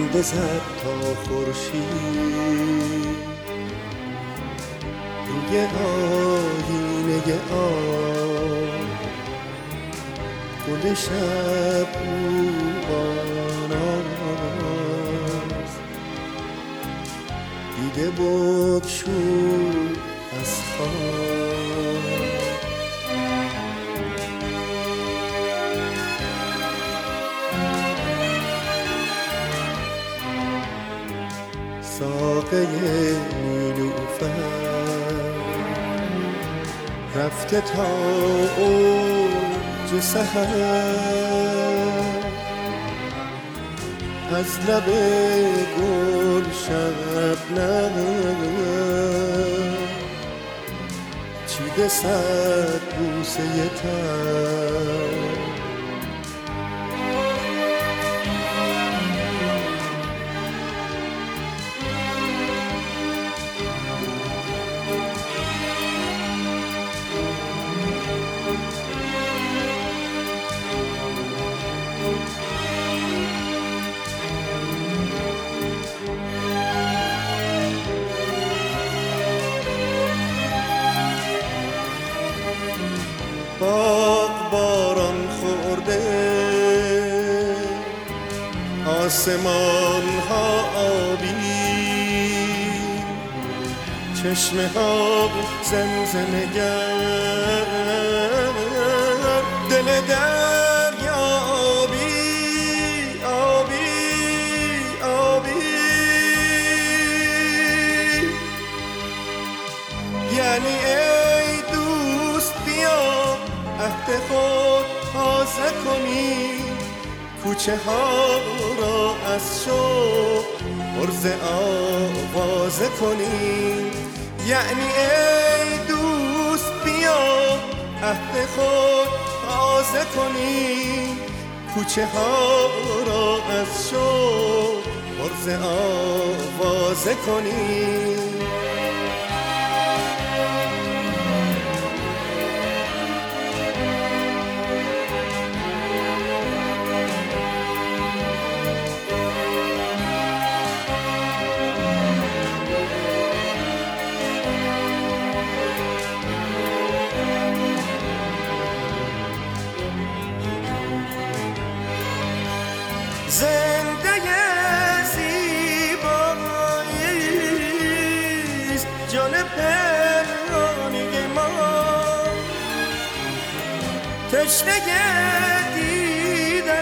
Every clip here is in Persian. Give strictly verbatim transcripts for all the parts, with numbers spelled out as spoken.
خنده زد تا خورشید روی آینه آب، گل شب روباناست، دیده بگشود از خواب. ساقه نیلوفر رفته تا اوج سحر، از لب گل شبنم چیده صد بوسه تر. باغ باران خورده، آسمان ها آبی، چشمه ها زمزمه گر، دل دریا آبی آبی آبی. یعنی ای دوست بیا عهد خود تازه کنی، کوچه ها را از شوق عرض آوازه کنی. یعنی ای دوست بیا عهد خود تازه کنی، کوچه ها را از شوق عرض آوازه کنی. زنده زیباییست جان پنهانی ما، تشنه دیدن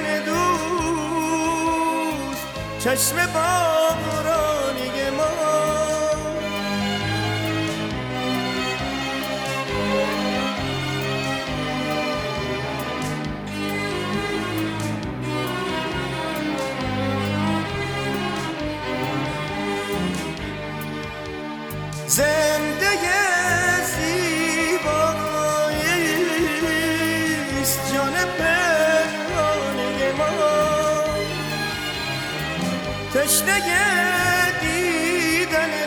دوست چشم بارانی ما. زنده زیباییست جان پنهانی ما، تشنه دیدن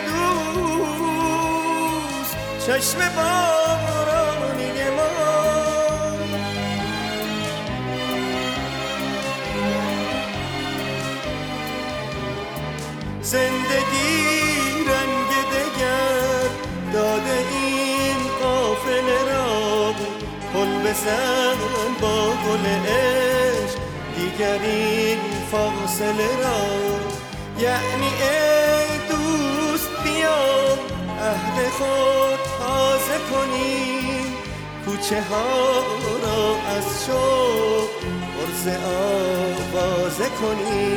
دوست چشم بارانی ما. زندگی رنگ دگر داده این قافله را، پل بزن با گل عشق دیگر این فاصله را. یعنی ای دوست بیا عهد خود تازه کنی، کوچه ها را از شوق عرض آوازه کنی.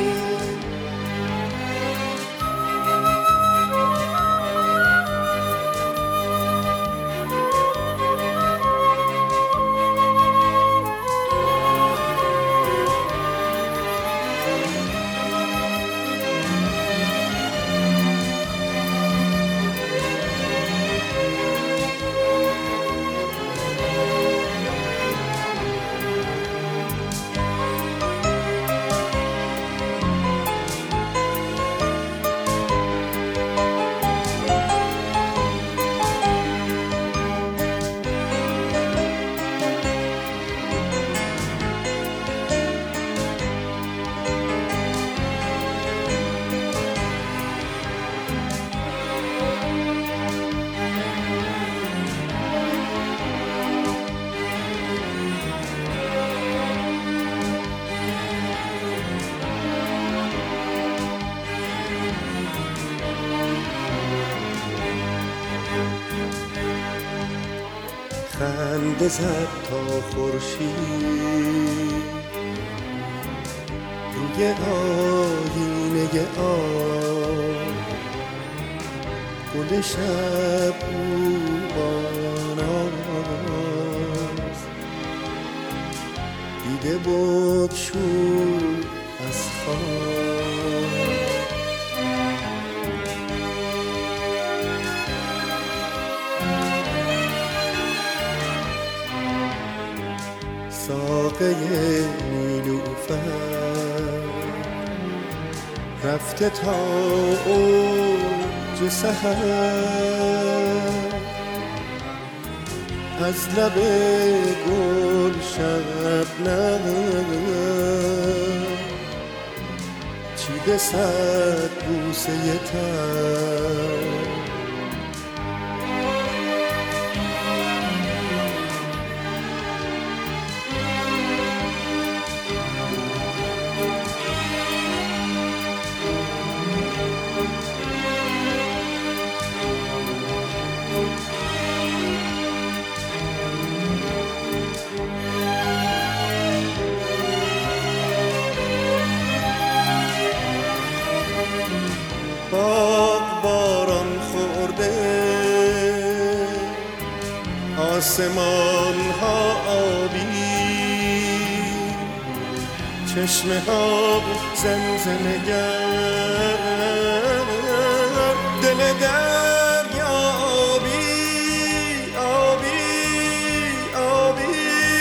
خنده زد تا خورشید روی آینه آب، گل شب روباناست، دیده بگشود از خواب. ساقه نیلوفر رفته تا اوج سحر، از لب گل شبنم چیده صد بوسه تر. باغ باران خورده، آسمان ها آبی، چشمه ها زمزمه گر، دل دریا آبی آبی آبی.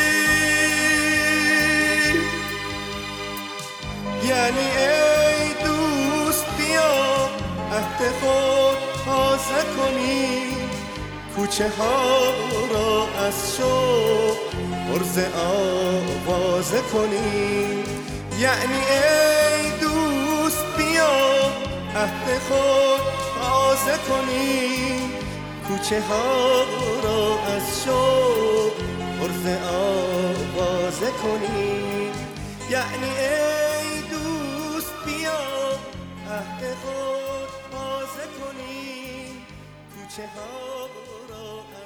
یعنی ای دوست بیا عهد خود تازه کنی، کوچه ها را از شوق عرض آوازه کنی. یعنی ای دوست بیا عهد خود تازه کنی، کوچه ها را از شوق عرض آوازه کنی. یعنی ای دوست بیا عهد خود تازه کنی، کوچه ها را